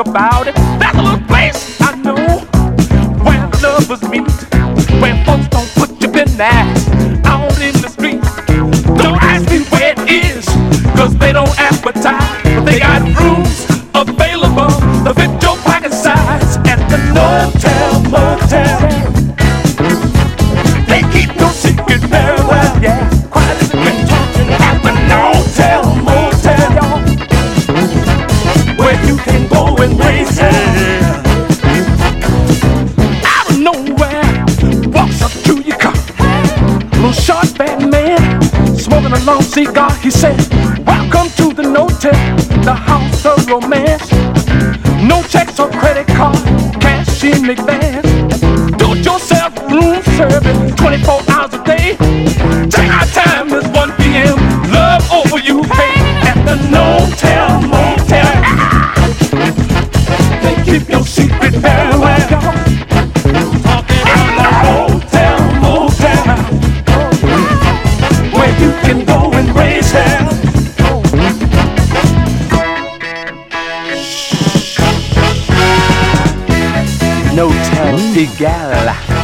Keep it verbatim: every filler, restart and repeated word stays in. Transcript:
about it. That's a little place I know where lovers meet, where folks don't put your business out in the street. Don't ask me where it is, cause they don't advertise, but they got rooms available to fit your pocket size at the No-Tell Motel. They keep your secret very well, yeah. Quiet as a been talking at the No-Tell Motel, where you can go and raise hell. Out of nowhere walks up to your car, little short fat man smoking a long cigar. He said, welcome to the No-Tell, the house of romance. No checks or credit card, cash in advance. Do it yourself room service, twenty-four hours a day. Take our time, it's one p m Love over you pay at the No-Tell Motel. They keep your secret very well. Talking about the No-Tell Motel, where you can go and raise hell. No-Tell Egal.